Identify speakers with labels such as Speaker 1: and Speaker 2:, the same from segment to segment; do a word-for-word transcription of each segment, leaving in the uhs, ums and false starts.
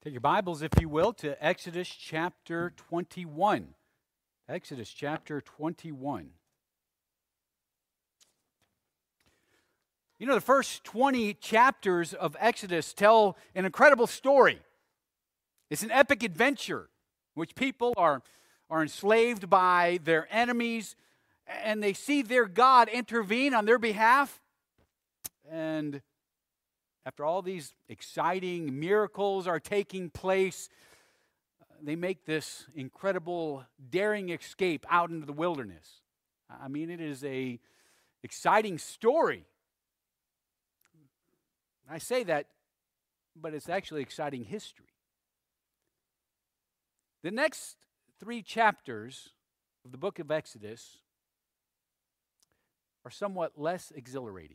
Speaker 1: Take your Bibles, if you will, to Exodus chapter twenty-one. Exodus chapter twenty-one. You know, the first twenty chapters of Exodus tell an incredible story. It's an epic adventure in which people are, are enslaved by their enemies, and they see their God intervene on their behalf. And after all these exciting miracles are taking place, they make this incredible, daring escape out into the wilderness. I mean, it is a exciting story. I say that, but it's actually exciting history. The next three chapters of the book of Exodus are somewhat less exhilarating.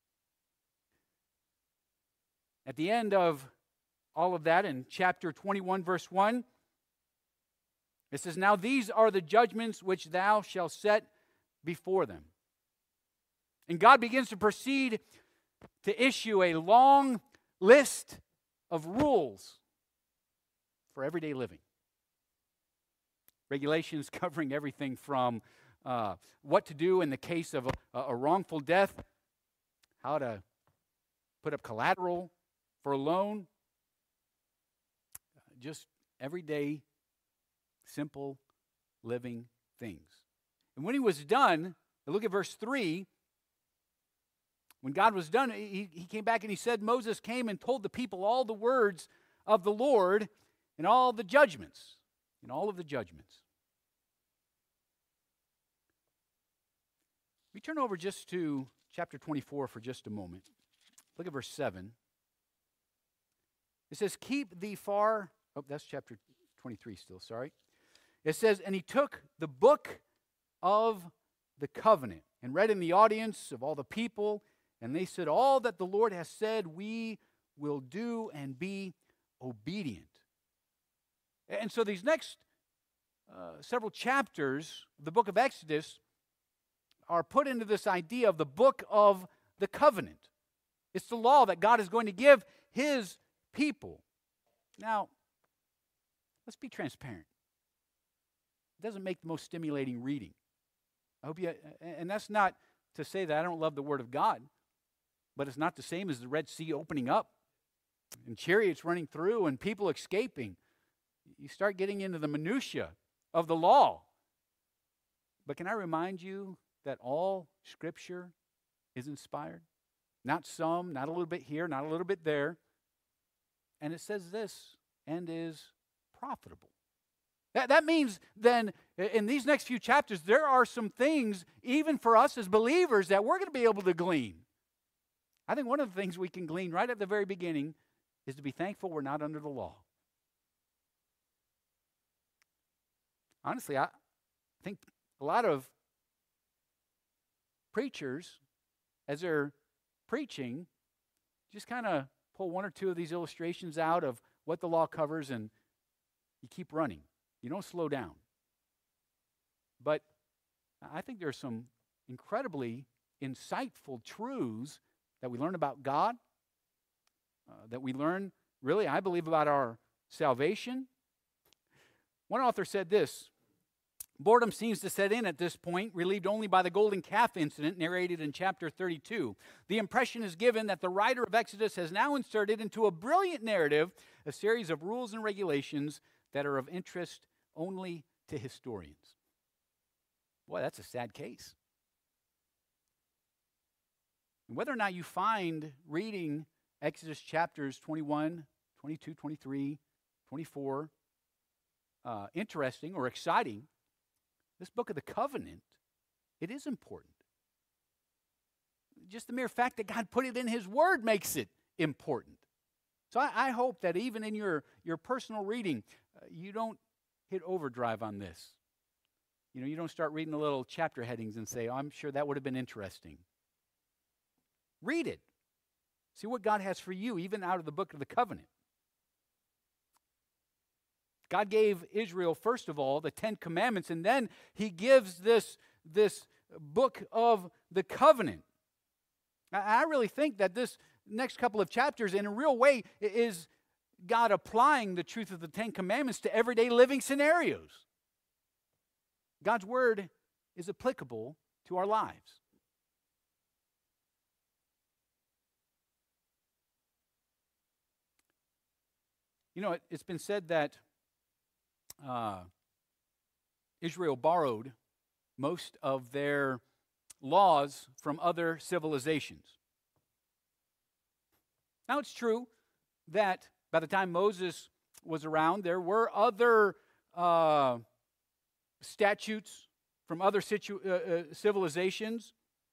Speaker 1: At the end of all of that, in chapter twenty-one, verse one, it says, "Now these are the judgments which thou shalt set before them." And God begins to proceed to issue a long list of rules for everyday living. Regulations covering everything from uh, what to do in the case of a, a wrongful death, how to put up collateral for a loan, just everyday, simple, living things. And when he was done, look at verse three. When God was done, he, he came back and he said, Moses came and told the people all the words of the Lord and all the judgments, and all of the judgments. We turn over just to chapter twenty-four for just a moment. Look at verse seven. It says, keep thee far, oh, that's chapter twenty-three still, sorry. It says, and he took the book of the covenant and read in the audience of all the people, and they said, all that the Lord has said we will do and be obedient. And so these next uh, several chapters of the book of Exodus are put into this idea of the book of the covenant. It's the law that God is going to give his people. Now, let's be transparent. It doesn't make the most stimulating reading. I hope you, and that's not to say that I don't love the Word of God, but it's not the same as the Red Sea opening up and chariots running through and people escaping. You start getting into the minutia of the law. But can I remind you that all Scripture is inspired? Not some, not a little bit here, not a little bit there. And it says this, and is profitable. That, that means then, in these next few chapters, there are some things, even for us as believers, that we're going to be able to glean. I think one of the things we can glean right at the very beginning is to be thankful we're not under the law. Honestly, I think a lot of preachers, as they're preaching, just kind of pull one or two of these illustrations out of what the law covers, and you keep running. You don't slow down. But I think there's some incredibly insightful truths that we learn about God, uh, that we learn, really, I believe, about our salvation. One author said this, boredom seems to set in at this point, relieved only by the golden calf incident narrated in chapter thirty-two. The impression is given that the writer of Exodus has now inserted into a brilliant narrative a series of rules and regulations that are of interest only to historians. Boy, that's a sad case. Whether or not you find reading Exodus chapters twenty-one, twenty-two, twenty-three, twenty-four uh, interesting or exciting, this book of the covenant, it is important. Just the mere fact that God put it in his word makes it important. So I, I hope that even in your, your personal reading, uh, you don't hit overdrive on this. You know, you don't start reading the little chapter headings and say, oh, I'm sure that would have been interesting. Read it. See what God has for you, even out of the book of the covenant. God gave Israel, first of all, the Ten Commandments, and then he gives this, this book of the covenant. I, I really think that this next couple of chapters, in a real way, is God applying the truth of the Ten Commandments to everyday living scenarios. God's Word is applicable to our lives. You know, it, it's been said that uh, Israel borrowed most of their laws from other civilizations. Now, it's true that by the time Moses was around, there were other uh, statutes from other situ- uh, uh, civilizations.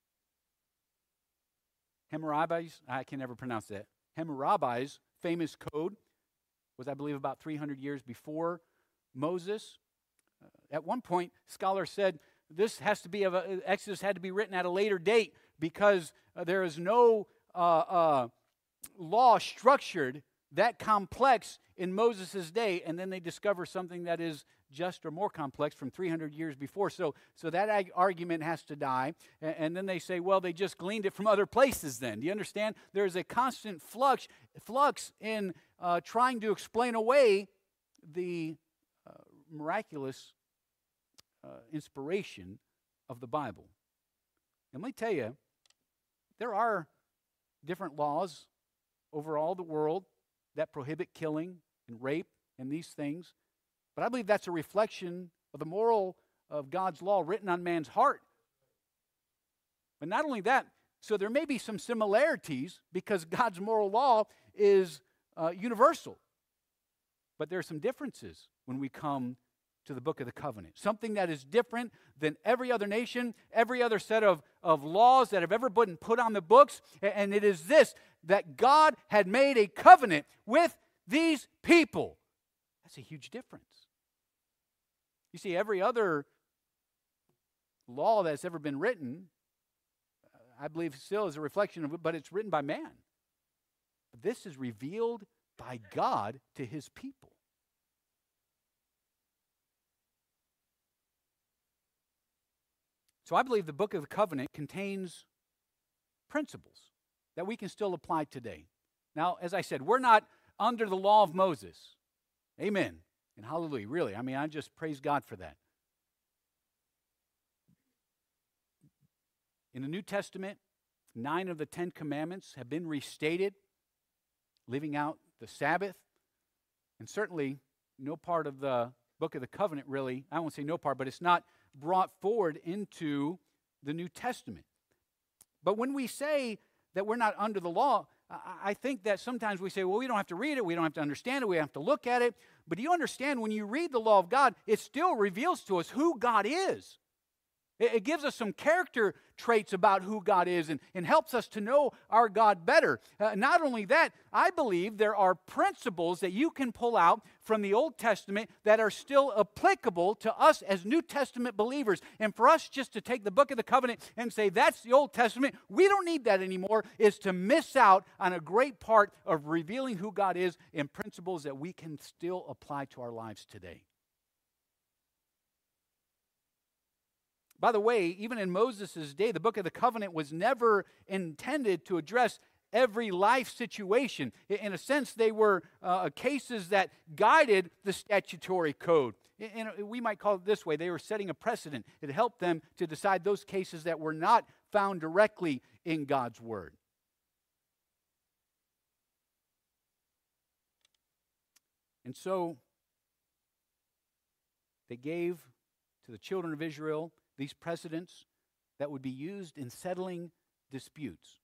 Speaker 1: Hammurabi's, I can never pronounce that. Hammurabi's famous code was, I believe, about three hundred years before Moses. Uh, at one point, scholars said this has to be, a, Exodus had to be written at a later date because uh, there is no uh, uh, law structured that complex in Moses' day, and then they discover something that is just or more complex from three hundred years before. So, so that ag- argument has to die. And, and then they say, well, they just gleaned it from other places then. Do you understand? There's a constant flux, flux in uh, trying to explain away the uh, miraculous uh, inspiration of the Bible. And let me tell you, there are different laws over all the world that prohibit killing and rape and these things. But I believe that's a reflection of the moral of God's law written on man's heart. But not only that, so there may be some similarities because God's moral law is uh, universal. But there are some differences when we come to the book of the covenant. Something that is different than every other nation, every other set of, of laws that have ever been put on the books. And it is this, that God had made a covenant with these people. That's a huge difference. You see, every other law that's ever been written, I believe still is a reflection of it, but it's written by man. But this is revealed by God to his people. So I believe the book of the covenant contains principles that we can still apply today. Now, as I said, we're not under the law of Moses. Amen. And hallelujah, really. I mean, I just praise God for that. In the New Testament, nine of the Ten Commandments have been restated, leaving out the Sabbath. And certainly, no part of the book of the covenant really, I won't say no part, but it's not brought forward into the New Testament. But when we say that we're not under the law, I think that sometimes we say, well, we don't have to read it, we don't have to understand it, we have to look at it. But do you understand, when you read the law of God, it still reveals to us who God is. It gives us some character traits about who God is and, and helps us to know our God better. Uh, not only that, I believe there are principles that you can pull out from the Old Testament that are still applicable to us as New Testament believers. And for us just to take the book of the covenant and say, that's the Old Testament, we don't need that anymore, is to miss out on a great part of revealing who God is in principles that we can still apply to our lives today. By the way, even in Moses' day, the book of the covenant was never intended to address every life situation. In a sense, they were uh, cases that guided the statutory code. And we might call it this way. They were setting a precedent. It helped them to decide those cases that were not found directly in God's Word. And so, they gave to the children of Israel these precedents that would be used in settling disputes.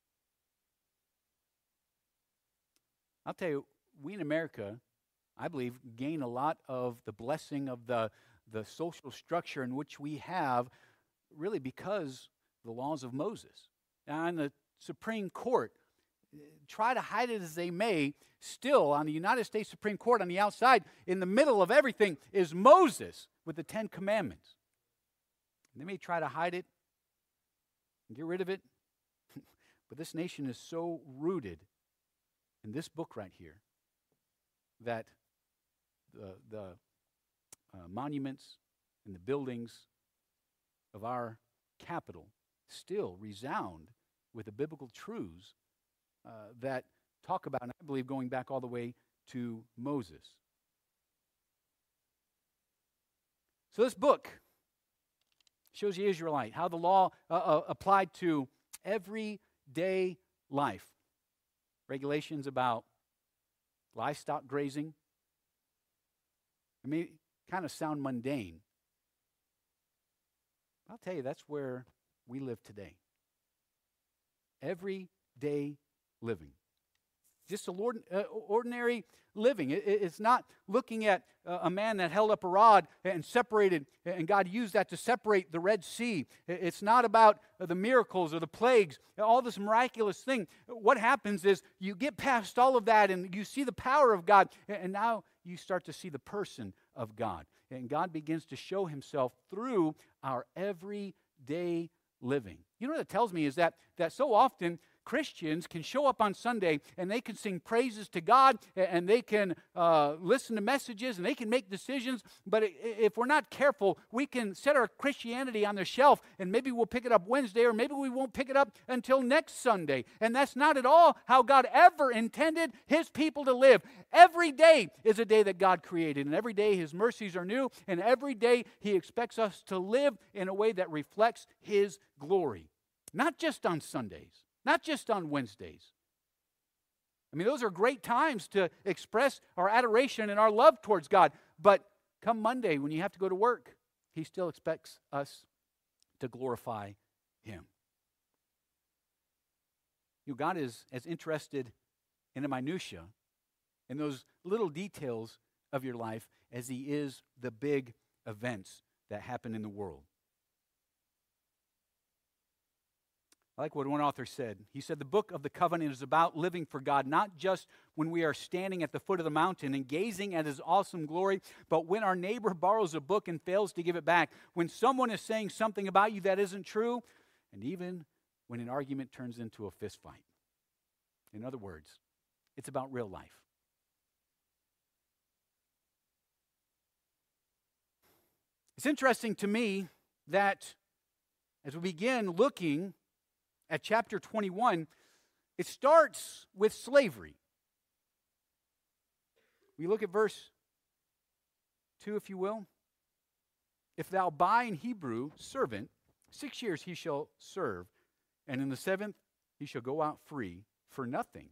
Speaker 1: I'll tell you, we in America, I believe, gain a lot of the blessing of the, the social structure in which we have, really because of the laws of Moses. Now, in the Supreme Court, try to hide it as they may, still on the United States Supreme Court, on the outside, in the middle of everything, is Moses with the Ten Commandments. They may try to hide it and get rid of it, but this nation is so rooted in this book right here that the, the uh, monuments and the buildings of our capital still resound with the biblical truths uh, that talk about, and I believe going back all the way to Moses. So this book shows the Israelite how the law uh, uh, applied to everyday life. Regulations about livestock grazing. I mean, kind of sound mundane. I'll tell you, that's where we live today. Everyday living. Just a Lord, uh, ordinary living. It, it's not looking at uh, a man that held up a rod and separated, and God used that to separate the Red Sea. It's not about uh, the miracles or the plagues, all this miraculous thing. What happens is you get past all of that and you see the power of God, and now you start to see the person of God. And God begins to show himself through our everyday living. You know what it tells me is that, that so often Christians can show up on Sunday and they can sing praises to God and they can uh, listen to messages and they can make decisions, but if we're not careful, we can set our Christianity on the shelf and maybe we'll pick it up Wednesday or maybe we won't pick it up until next Sunday. And that's not at all how God ever intended his people to live. Every day is a day that God created, and every day his mercies are new, and every day he expects us to live in a way that reflects his glory. Not just on Sundays. Not just on Wednesdays. I mean, those are great times to express our adoration and our love towards God. But come Monday, when you have to go to work, he still expects us to glorify him. You know, God is as interested in the minutia, in those little details of your life, as he is the big events that happen in the world. I like what one author said. He said, the book of the covenant is about living for God, not just when we are standing at the foot of the mountain and gazing at his awesome glory, but when our neighbor borrows a book and fails to give it back, when someone is saying something about you that isn't true, and even when an argument turns into a fist fight. In other words, it's about real life. It's interesting to me that as we begin looking at chapter twenty-one, it starts with slavery. We look at verse two, if you will. If thou buy in Hebrew servant, six years he shall serve, and in the seventh he shall go out free for nothing.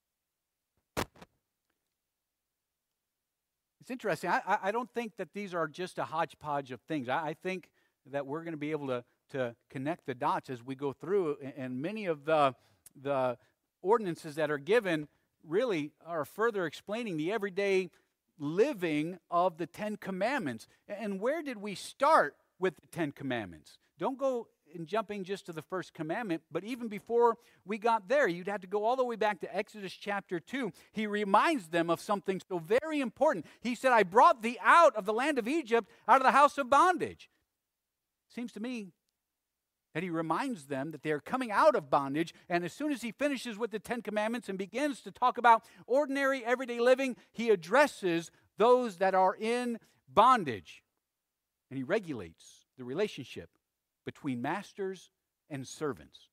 Speaker 1: It's interesting. I, I don't think that these are just a hodgepodge of things. I, I think that we're going to be able to to connect the dots as we go through, and many of the, the ordinances that are given really are further explaining the everyday living of the Ten Commandments. And where did we start with the Ten Commandments? Don't go in jumping just to the first commandment, but even before we got there, you'd have to go all the way back to Exodus chapter two. He reminds them of something so very important. He said, I brought thee out of the land of Egypt, out of the house of bondage. Seems to me that he reminds them that they're coming out of bondage, and as soon as he finishes with the Ten Commandments and begins to talk about ordinary, everyday living, he addresses those that are in bondage, and he regulates the relationship between masters and servants.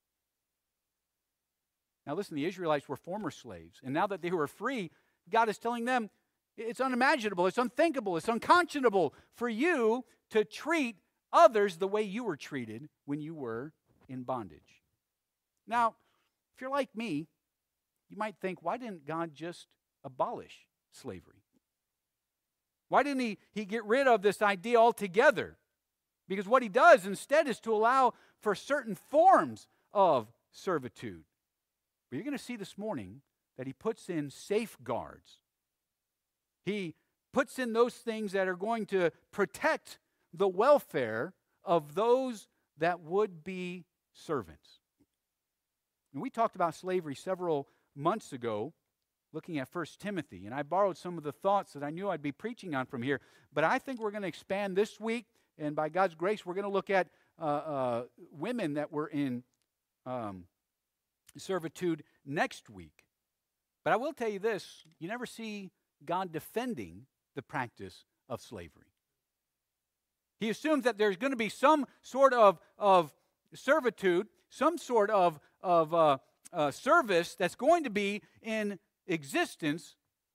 Speaker 1: Now listen, the Israelites were former slaves, and now that they were free, God is telling them, it's unimaginable, it's unthinkable, it's unconscionable for you to treat others the way you were treated when you were in bondage. Now, if you're like me, you might think, why didn't God just abolish slavery? Why didn't he, he get rid of this idea altogether? Because what he does instead is to allow for certain forms of servitude. But you're going to see this morning that he puts in safeguards. He puts in those things that are going to protect the welfare of those that would be servants. And we talked about slavery several months ago, looking at First Timothy, and I borrowed some of the thoughts that I knew I'd be preaching on from here, but I think we're going to expand this week, and by God's grace, we're going to look at uh, uh, women that were in um, servitude next week. But I will tell you this, you never see God defending the practice of slavery. He assumes that there's going to be some sort of, of servitude, some sort of, of uh, uh, service that's going to be in existence,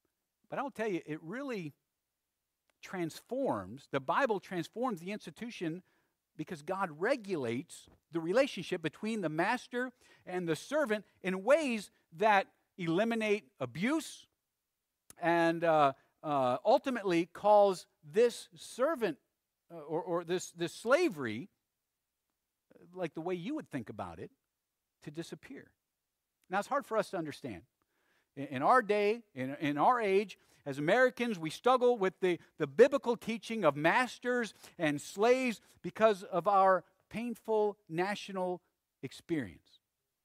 Speaker 1: But I'll tell you, it really transforms, the Bible transforms the institution because God regulates the relationship between the master and the servant in ways that eliminate abuse and uh, uh, ultimately cause this servant uh, or, or this, this slavery, like the way you would think about it, to disappear. Now, it's hard for us to understand. In, in our day, in, in our age, as Americans, we struggle with the, the biblical teaching of masters and slaves because of our painful national experience.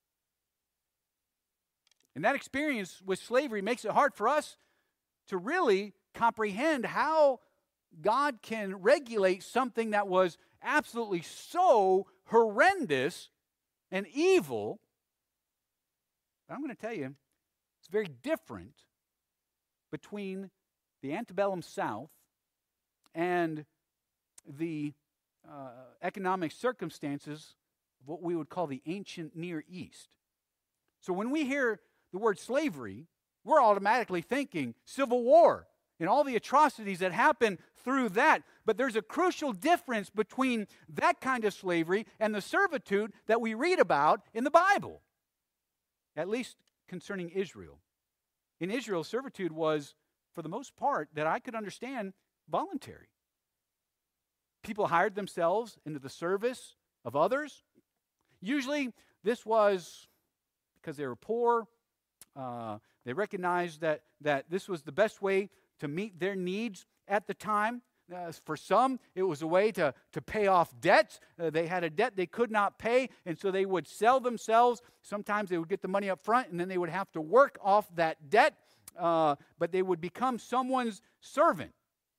Speaker 1: And that experience with slavery makes it hard for us to really comprehend how God can regulate something that was absolutely so horrendous and evil. But I'm going to tell you, it's very different between the antebellum South and the uh, economic circumstances of what we would call the ancient Near East. So when we hear the word slavery, we're automatically thinking civil war and all the atrocities that happen through that. But there's a crucial difference between that kind of slavery and the servitude that we read about in the Bible, at least concerning Israel. In Israel, servitude was, for the most part, that I could understand, voluntary. People hired themselves into the service of others. Usually, this was because they were poor. Uh, they recognized that, that this was the best way to meet their needs at the time. Uh, for some, it was a way to, to pay off debts. Uh, they had a debt they could not pay, and so they would sell themselves. Sometimes they would get the money up front, and then they would have to work off that debt, uh, but they would become someone's servant.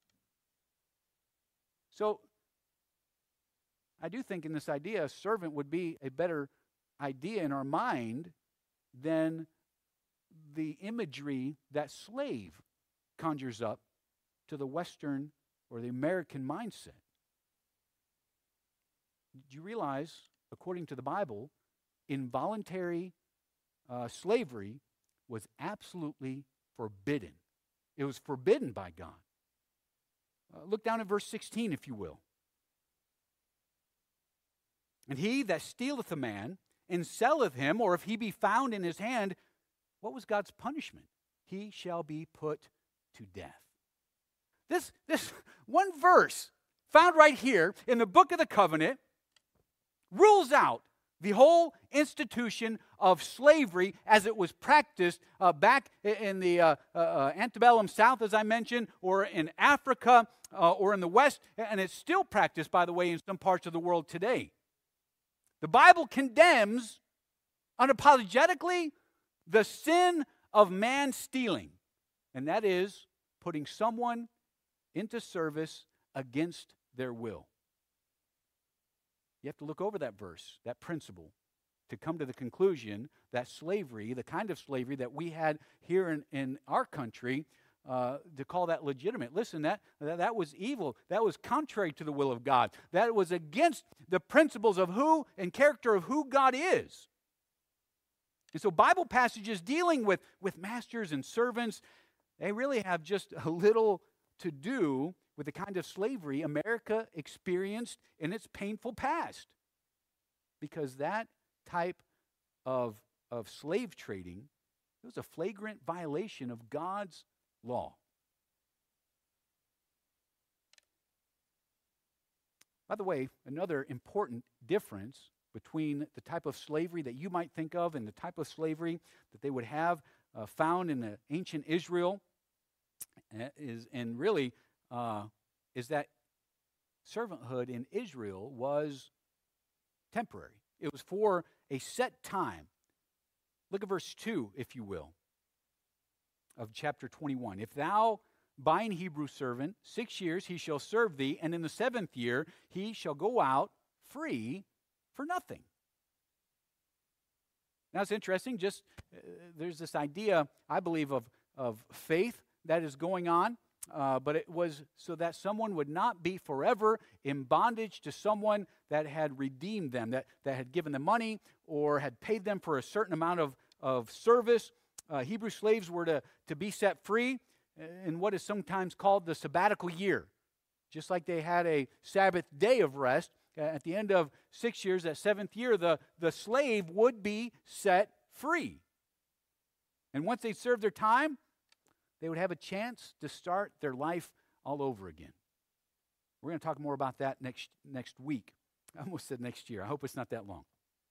Speaker 1: So I do think in this idea, a servant would be a better idea in our mind than the imagery that slave conjures up to the Western or the American mindset. Did you realize, according to the Bible, involuntary uh, slavery was absolutely forbidden? It was forbidden by God. Uh, look down at verse sixteen, if you will. And he that stealeth a man and selleth him, or if he be found in his hand, what was God's punishment? He shall be put to death. This, this one verse found right here in the book of the covenant rules out the whole institution of slavery as it was practiced uh, back in the uh, uh, antebellum South, as I mentioned, or in Africa, uh, or in the West, and it's still practiced, by the way, in some parts of the world today. The Bible condemns unapologetically the sin of man stealing, and that is putting someone into service against their will. You have to look over that verse, that principle, to come to the conclusion that slavery, the kind of slavery that we had here in, in our country, uh, to call that legitimate. Listen, that, that that was evil. That was contrary to the will of God. That was against the principles of who and character of who God is. And so Bible passages dealing with, with masters and servants, they really have just a little to do with the kind of slavery America experienced in its painful past. Because that type of, of slave trading was a flagrant violation of God's law. By the way, another important difference between the type of slavery that you might think of and the type of slavery that they would have uh, found in the ancient Israel is, and really, uh, is that servanthood in Israel was temporary. It was for a set time. Look at verse two, if you will, of chapter twenty-one. If thou buy an Hebrew servant, six years he shall serve thee, and in the seventh year he shall go out free for nothing. Now it's interesting, just uh, there's this idea, I believe, of, of faith that is going on, uh, but it was so that someone would not be forever in bondage to someone that had redeemed them, that, that had given them money or had paid them for a certain amount of, of service. Uh, Hebrew slaves were to, to be set free, in what is sometimes called the sabbatical year. Just like they had a Sabbath day of rest, at the end of six years, that seventh year, the, the slave would be set free. And once they served their time, they would have a chance to start their life all over again. We're going to talk more about that next, next week. I almost said next year. I hope it's not that long.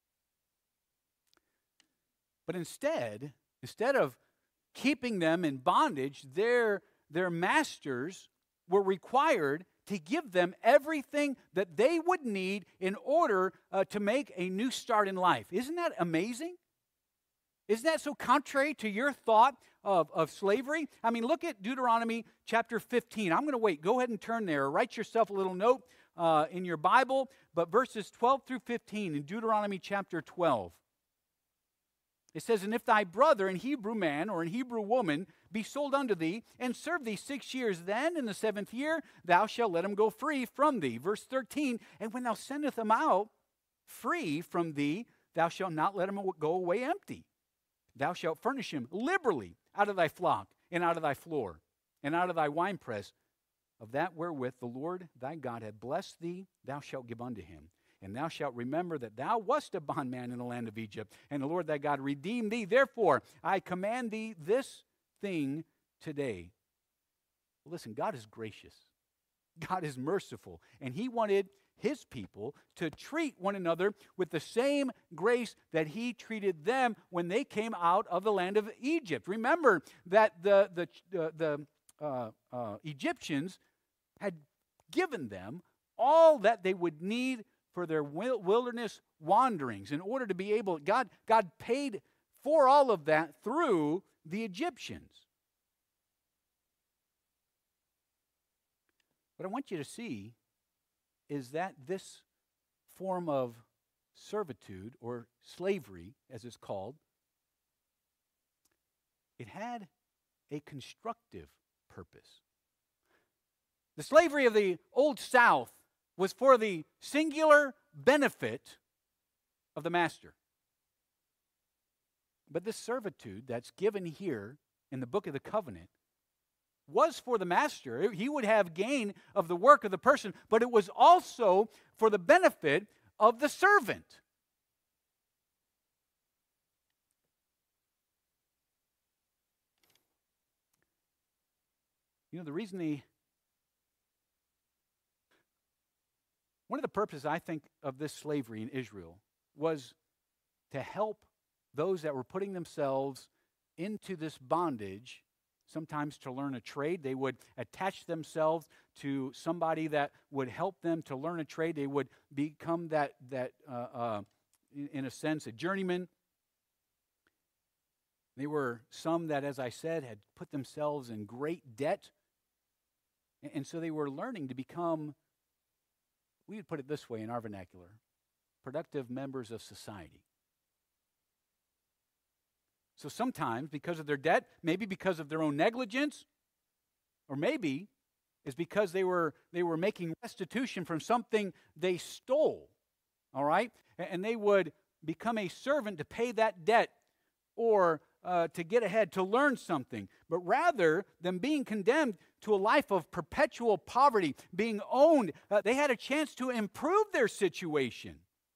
Speaker 1: But instead, instead of keeping them in bondage, their, their masters were required to give them everything that they would need in order uh, to make a new start in life. Isn't that amazing? Isn't that so contrary to your thought of, of slavery? I mean, look at Deuteronomy chapter fifteen. I'm going to wait. Go ahead and turn there. Or write yourself a little note uh, in your Bible. But verses twelve through fifteen in Deuteronomy chapter twelve. It says, "And if thy brother, an Hebrew man or an Hebrew woman, be sold unto thee, and serve thee six years, then in the seventh year thou shalt let him go free from thee." Verse thirteen, "And when thou sendest him out free from thee, thou shalt not let him go away empty. Thou shalt furnish him liberally out of thy flock, and out of thy floor, and out of thy winepress, of that wherewith the Lord thy God hath blessed thee, thou shalt give unto him. And thou shalt remember that thou wast a bondman in the land of Egypt, and the Lord thy God redeemed thee. Therefore, I command thee this thing today." Listen, God is gracious. God is merciful. And he wanted his people to treat one another with the same grace that he treated them when they came out of the land of Egypt. Remember that the, the, the, the uh, uh, Egyptians had given them all that they would need for their wilderness wanderings. In order to be able, God, God paid for all of that through the Egyptians. What I want you to see is that this form of servitude, or slavery as it's called, it had a constructive purpose. The slavery of the Old South was for the singular benefit of the master. But this servitude that's given here in the book of the covenant was for the master. He would have gain of the work of the person, but it was also for the benefit of the servant. You know, the reason the One of the purposes, I think, of this slavery in Israel was to help those that were putting themselves into this bondage, sometimes to learn a trade. They would attach themselves to somebody that would help them to learn a trade. They would become that, that uh, uh, in, in a sense, a journeyman. They were some that, as I said, had put themselves in great debt. And, and so they were learning to become, we would put it this way in our vernacular, productive members of society. So sometimes, because of their debt, maybe because of their own negligence, or maybe it's because they were they were making restitution from something they stole, all right? And they would become a servant to pay that debt, or uh, to get ahead, to learn something. But rather than being condemned to a life of perpetual poverty, being owned, uh, they had a chance to improve their situation.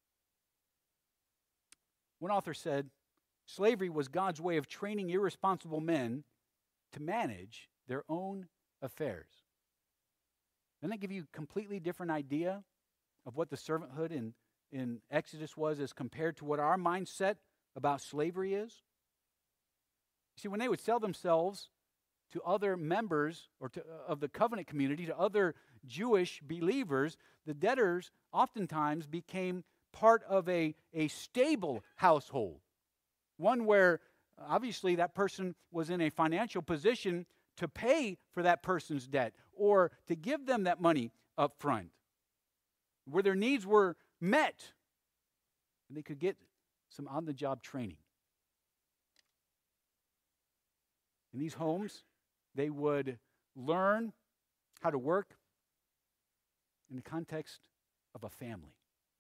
Speaker 1: One author said, slavery was God's way of training irresponsible men to manage their own affairs. Doesn't that give you a completely different idea of what the servanthood in, in Exodus was as compared to what our mindset about slavery is? You see, when they would sell themselves to other members or to, uh, of the covenant community, to other Jewish believers, the debtors oftentimes became part of a, a stable household. One where obviously that person was in a financial position to pay for that person's debt or to give them that money up front, where their needs were met and they could get some on-the-job training. In these homes, they would learn how to work in the context of a family.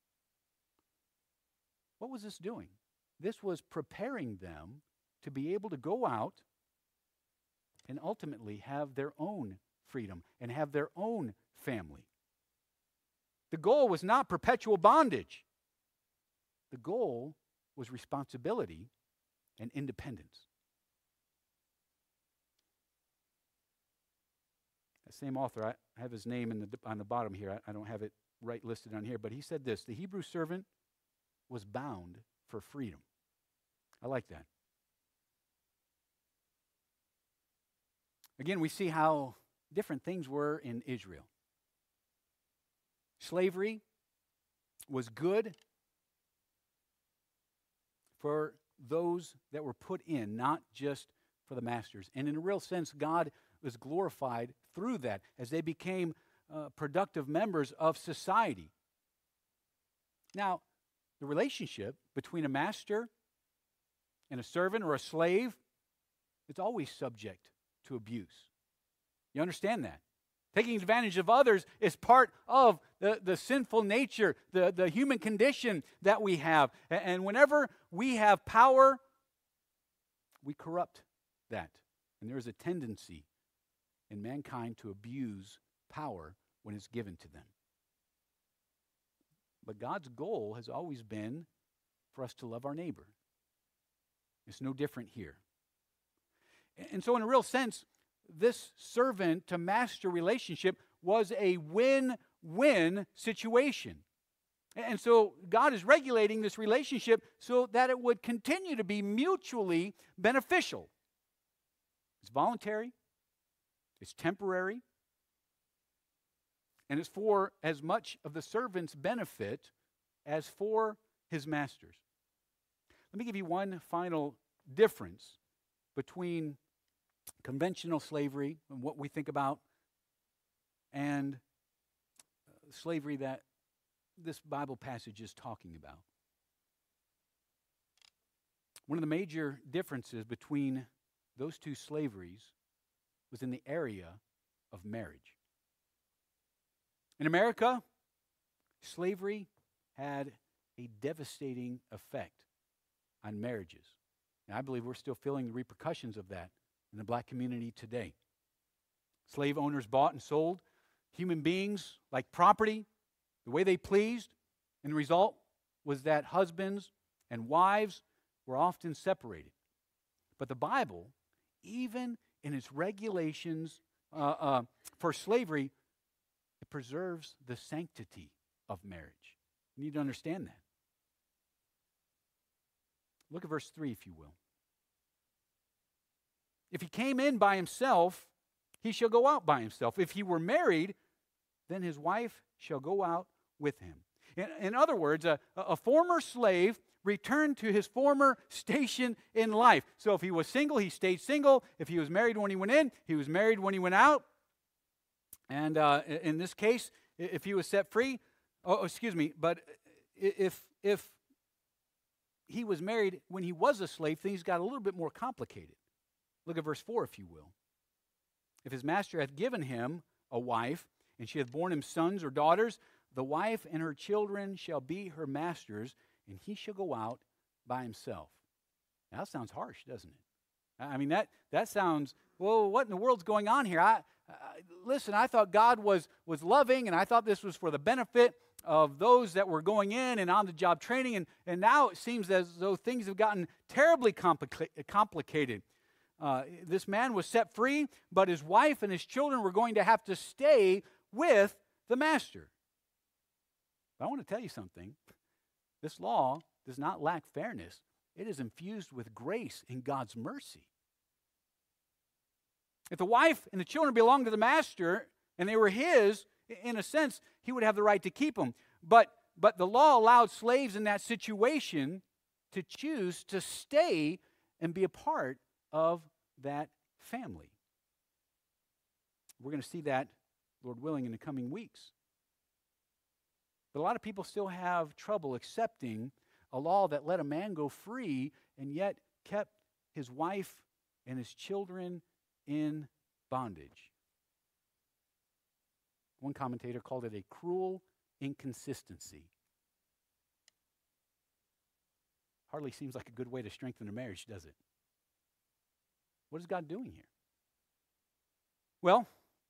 Speaker 1: What was this doing? This was preparing them to be able to go out and ultimately have their own freedom and have their own family. The goal was not perpetual bondage. The goal was responsibility and independence. That same author, I have his name in the, on the bottom here. I, I don't have it right listed on here, but he said this: the Hebrew servant was bound for freedom. I like that. Again, we see how different things were in Israel. Slavery was good for those that were put in, not just for the masters. And in a real sense, God was glorified through that as they became uh, productive members of society. Now, the relationship between a master and a servant or a slave, it's always subject to abuse. You understand that? Taking advantage of others is part of the, the sinful nature, the, the human condition that we have. And whenever we have power, we corrupt that. And there is a tendency in mankind to abuse power when it's given to them. But God's goal has always been for us to love our neighbor. It's no different here. And so in a real sense, this servant to master relationship was a win-win situation. And so God is regulating this relationship so that it would continue to be mutually beneficial. It's voluntary, it's temporary, and it's for as much of the servant's benefit as for his master's. Let me give you one final difference between conventional slavery and what we think about and slavery that this Bible passage is talking about. One of the major differences between those two slaveries was in the area of marriage. In America, slavery had a devastating effect on marriages. And I believe we're still feeling the repercussions of that in the black community today. Slave owners bought and sold human beings like property the way they pleased, and the result was that husbands and wives were often separated. But the Bible, even in its regulations uh, uh, for slavery, it preserves the sanctity of marriage. You need to understand that. Look at verse three, if you will. If he came in by himself, he shall go out by himself. If he were married, then his wife shall go out with him. In, in other words, a, a former slave returned to his former station in life. So if he was single, he stayed single. If he was married when he went in, he was married when he went out. And uh, in this case, if he was set free, oh, excuse me, but if if he was married when he was a slave, things got a little bit more complicated. Look at verse four, if you will. If his master hath given him a wife, and she hath borne him sons or daughters, the wife and her children shall be her master's, and he shall go out by himself. Now, that sounds harsh, doesn't it? I mean, that that sounds, well, what in the world's going on here? I, I listen, I thought God was was loving, and I thought this was for the benefit of those that were going in and on-the-job training, and, and now it seems as though things have gotten terribly complica- complicated. Uh, this man was set free, but his wife and his children were going to have to stay with the master. But I want to tell you something. This law does not lack fairness. It is infused with grace and God's mercy. If the wife and the children belonged to the master and they were his, in a sense, he would have the right to keep them. But, but the law allowed slaves in that situation to choose to stay and be a part of that family. We're going to see that, Lord willing, in the coming weeks. But a lot of people still have trouble accepting a law that let a man go free and yet kept his wife and his children in bondage. One commentator called it a cruel inconsistency. Hardly seems like a good way to strengthen a marriage, does it? What is God doing here? Well,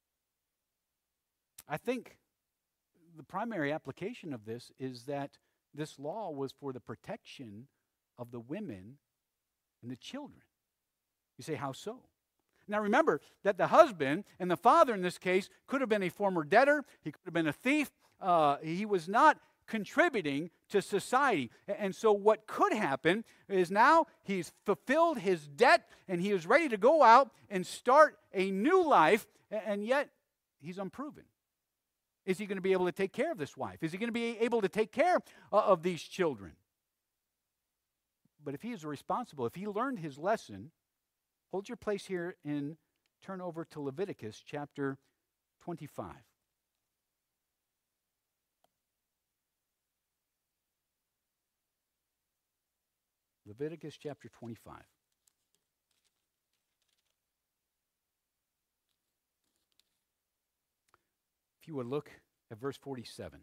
Speaker 1: I think the primary application of this is that this law was for the protection of the women and the children. You say, how so? Now remember that the husband and the father in this case could have been a former debtor. He could have been a thief. Uh, he was not contributing to society. And so what could happen is now he's fulfilled his debt and he is ready to go out and start a new life, and yet he's unproven. Is he going to be able to take care of this wife? Is he going to be able to take care uh, of these children? But if he is responsible, if he learned his lesson, hold your place here and turn over to Leviticus chapter twenty-five. Leviticus chapter twenty-five. If you would look at verse forty-seven.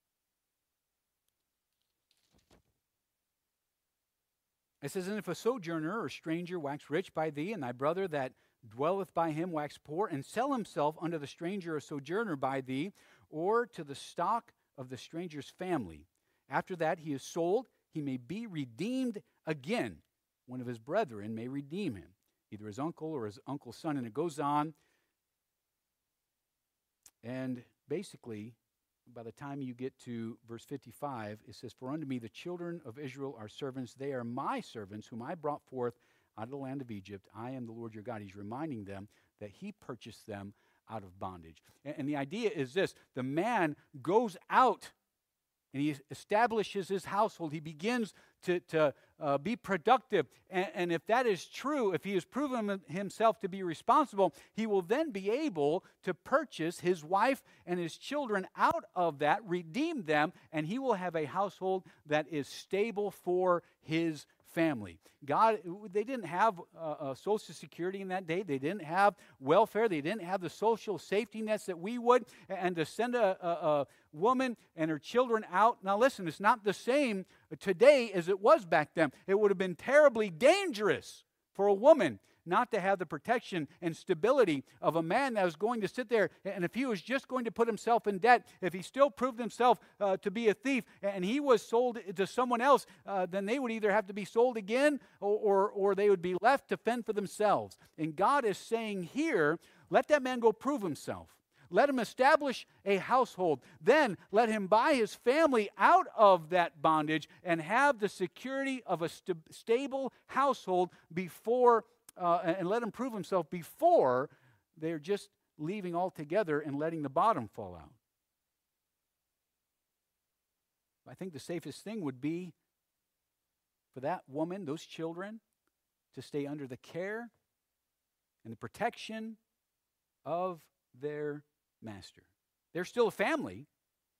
Speaker 1: It says, and if a sojourner or stranger wax rich by thee, and thy brother that dwelleth by him wax poor, and sell himself unto the stranger or sojourner by thee, or to the stock of the stranger's family, after that he is sold, he may be redeemed again. One of his brethren may redeem him, either his uncle or his uncle's son. And it goes on. And basically, by the time you get to verse fifty-five, it says, for unto me the children of Israel are servants. They are my servants, whom I brought forth out of the land of Egypt. I am the Lord your God. He's reminding them that he purchased them out of bondage. And, and the idea is this. The man goes out and he establishes his household. He begins to, to uh, be productive. And, and if that is true, if he has proven himself to be responsible, he will then be able to purchase his wife and his children out of that, redeem them, and he will have a household that is stable for his family. God, they didn't have uh, uh, Social Security in that day. They didn't have welfare. They didn't have the social safety nets that we would. And to send a, a, a woman and her children out. Now listen, it's not the same today as it was back then. It would have been terribly dangerous for a woman not to have the protection and stability of a man that was going to sit there, and if he was just going to put himself in debt, if he still proved himself uh, to be a thief, and he was sold to someone else, uh, then they would either have to be sold again, or, or, or they would be left to fend for themselves. And God is saying here, let that man go prove himself. Let him establish a household. Then let him buy his family out of that bondage and have the security of a st- stable household before Uh, and let him prove himself before they're just leaving altogether and letting the bottom fall out. I think the safest thing would be for that woman, those children, to stay under the care and the protection of their master. They're still a family,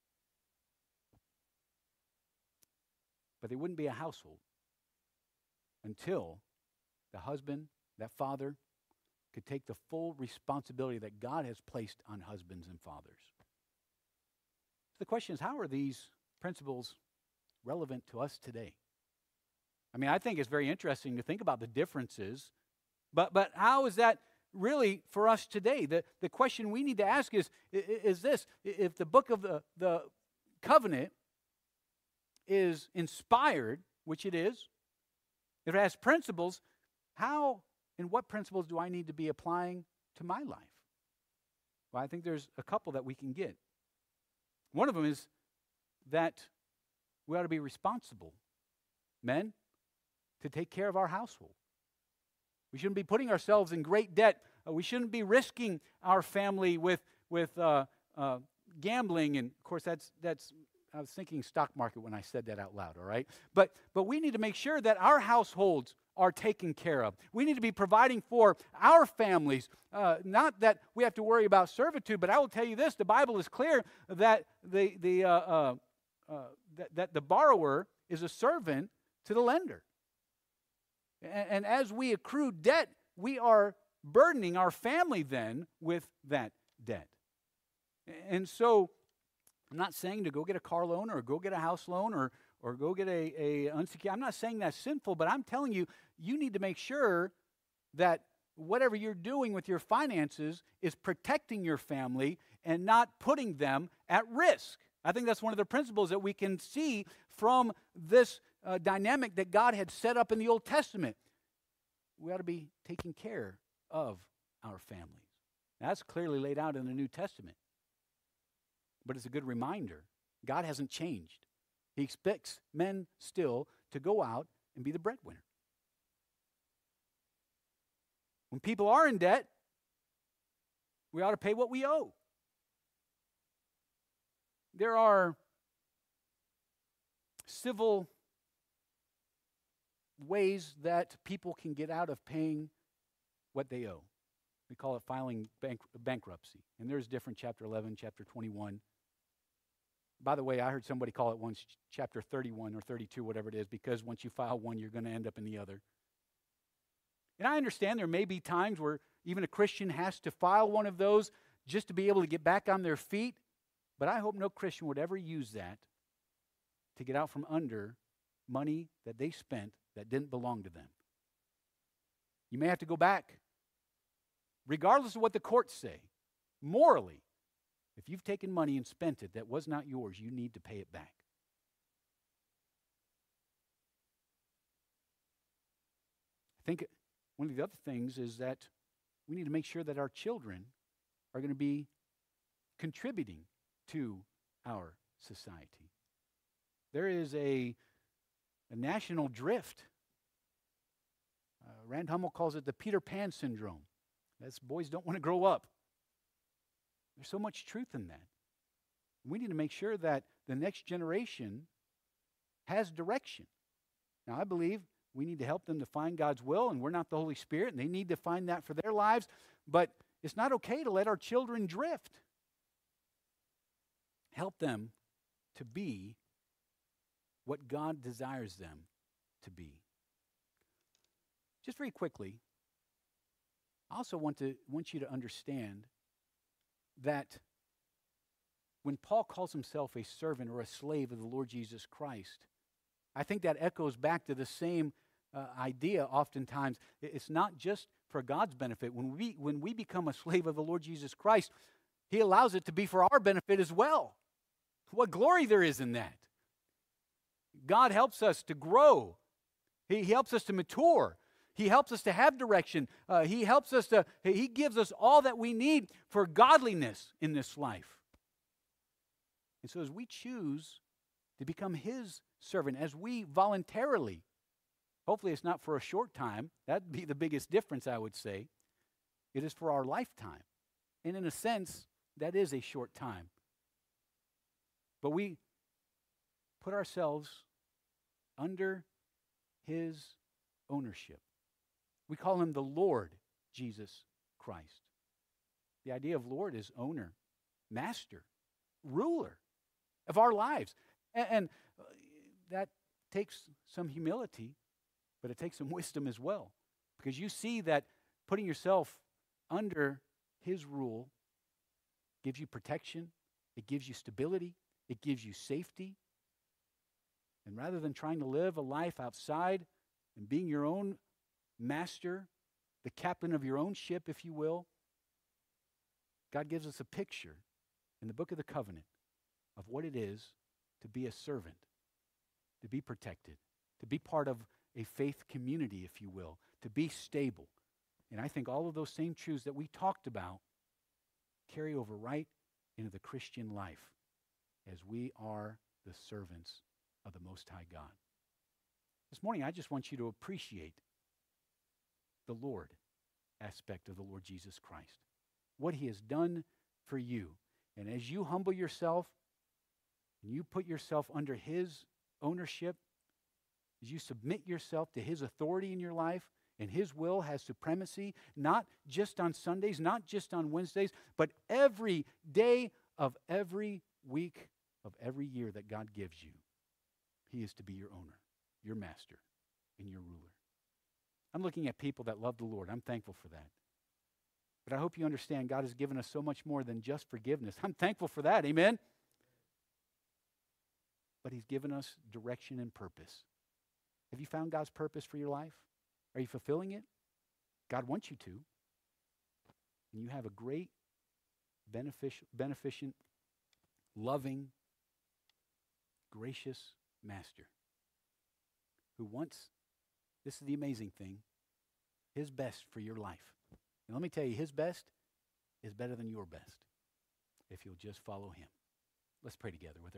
Speaker 1: but they wouldn't be a household until the husband, that father, could take the full responsibility that God has placed on husbands and fathers. The question is, how are these principles relevant to us today? I mean, I think it's very interesting to think about the differences, but but how is that really for us today? The, the question we need to ask is, is this: if the book of the, the covenant is inspired, which it is, if it has principles, how and what principles do I need to be applying to my life? Well, I think there's a couple that we can get. One of them is that we ought to be responsible, men, to take care of our household. We shouldn't be putting ourselves in great debt. Uh, we shouldn't be risking our family with with uh, uh, gambling, and of course that's that's. I was thinking stock market when I said that out loud. All right, but but we need to make sure that our households are taken care of. We need to be providing for our families. Uh, not that we have to worry about servitude, but I will tell you this: the Bible is clear that the the uh, uh, uh, that, that the borrower is a servant to the lender. And, and as we accrue debt, we are burdening our family then with that debt. And so, I'm not saying to go get a car loan or go get a house loan or or go get a, a unsecured. I'm not saying that's sinful, but I'm telling you, you need to make sure that whatever you're doing with your finances is protecting your family and not putting them at risk. I think that's one of the principles that we can see from this uh, dynamic that God had set up in the Old Testament. We ought to be taking care of our families. That's clearly laid out in the New Testament. But it's a good reminder. God hasn't changed. He expects men still to go out and be the breadwinner. When people are in debt, we ought to pay what we owe. There are civil ways that people can get out of paying what they owe. We call it filing bank- bankruptcy. And there's different, chapter eleven, chapter twenty-one. By the way, I heard somebody call it once chapter thirty-one or thirty-two, whatever it is, because once you file one, you're going to end up in the other. And I understand there may be times where even a Christian has to file one of those just to be able to get back on their feet. But I hope no Christian would ever use that to get out from under money that they spent that didn't belong to them. You may have to go back. Regardless of what the courts say, morally, if you've taken money and spent it that was not yours, you need to pay it back. I think one of the other things is that we need to make sure that our children are going to be contributing to our society. There is a, a national drift. Uh, Rand Hummel calls it the Peter Pan syndrome. That's boys don't want to grow up. There's so much truth in that. We need to make sure that the next generation has direction. Now, I believe we need to help them to find God's will, and we're not the Holy Spirit, and they need to find that for their lives. But it's not okay to let our children drift. Help them to be what God desires them to be. Just very quickly, I also want to want you to understand that when Paul calls himself a servant or a slave of the Lord Jesus Christ, I think that echoes back to the same uh, idea oftentimes. It's not just for God's benefit. When we, when we become a slave of the Lord Jesus Christ, he allows it to be for our benefit as well. What glory there is in that. God helps us to grow. He, he helps us to mature. He helps us to have direction. Uh, he helps us to, he gives us all that we need for godliness in this life. And so as we choose to become his servant, as we voluntarily, hopefully it's not for a short time, that'd be the biggest difference, I would say. It is for our lifetime. And in a sense, that is a short time. But we put ourselves under his ownership. We call him the Lord Jesus Christ. The idea of Lord is owner, master, ruler of our lives. And, and that takes some humility, but it takes some wisdom as well. Because you see that putting yourself under his rule gives you protection, it gives you stability, it gives you safety. And rather than trying to live a life outside and being your own master, the captain of your own ship, if you will, God gives us a picture in the book of the covenant of what it is to be a servant, to be protected, to be part of a faith community, if you will, to be stable. And I think all of those same truths that we talked about carry over right into the Christian life as we are the servants of the Most High God. This morning, I just want you to appreciate the Lord aspect of the Lord Jesus Christ, what he has done for you. And as you humble yourself and you put yourself under his ownership, as you submit yourself to his authority in your life, and his will has supremacy, not just on Sundays, not just on Wednesdays, but every day of every week of every year that God gives you, he is to be your owner, your master, and your ruler. I'm looking at people that love the Lord. I'm thankful for that. But I hope you understand God has given us so much more than just forgiveness. I'm thankful for that. Amen? But he's given us direction and purpose. Have you found God's purpose for your life? Are you fulfilling it? God wants you to. And you have a great, benefic- beneficent, loving, gracious master who wants, this is the amazing thing, his best for your life. And let me tell you, his best is better than your best if you'll just follow him. Let's pray together with